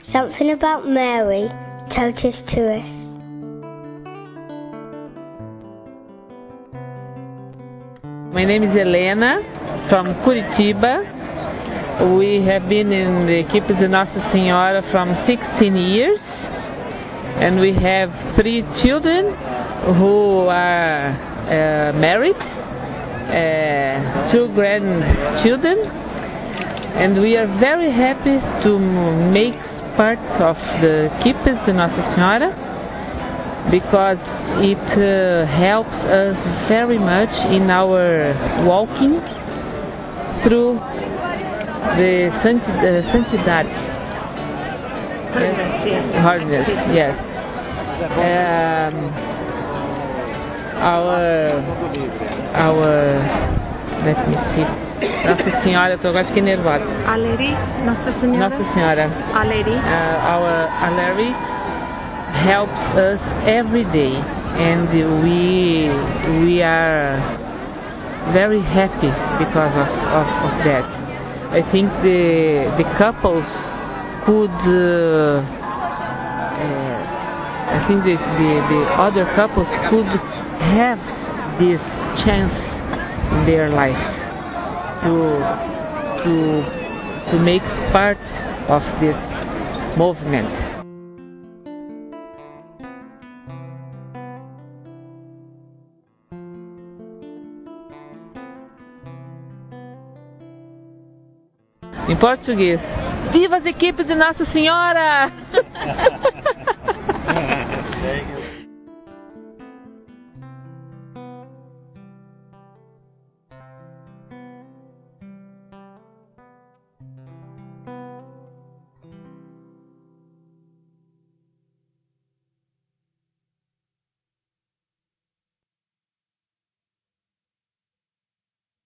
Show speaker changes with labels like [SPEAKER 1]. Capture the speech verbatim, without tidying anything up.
[SPEAKER 1] Something about Mary told us to us.
[SPEAKER 2] My name is Helena from Curitiba. We have been in the Equipes de Nossa Senhora from sixteen years, and we have three children who are uh, married, uh, two grandchildren, and we are very happy to make part of the Equipes de Nossa Senhora because it uh, helps us very much in our walking through the santidade. Yes. Holiness, yes. Um, our, our, let me see. Nossa Senhora, eu agora fiquei nervosa.
[SPEAKER 3] Aleri, Nossa Senhora.
[SPEAKER 2] Nossa Senhora.
[SPEAKER 3] Aleri.
[SPEAKER 2] Uh, our Aleri helps us every day, and we we are very happy because of, of, of that. I think the the couples could uh, uh, I think the, the the other couples could have this chance in their life to to to make part of this movement. Em português, viva as equipes de Nossa Senhora!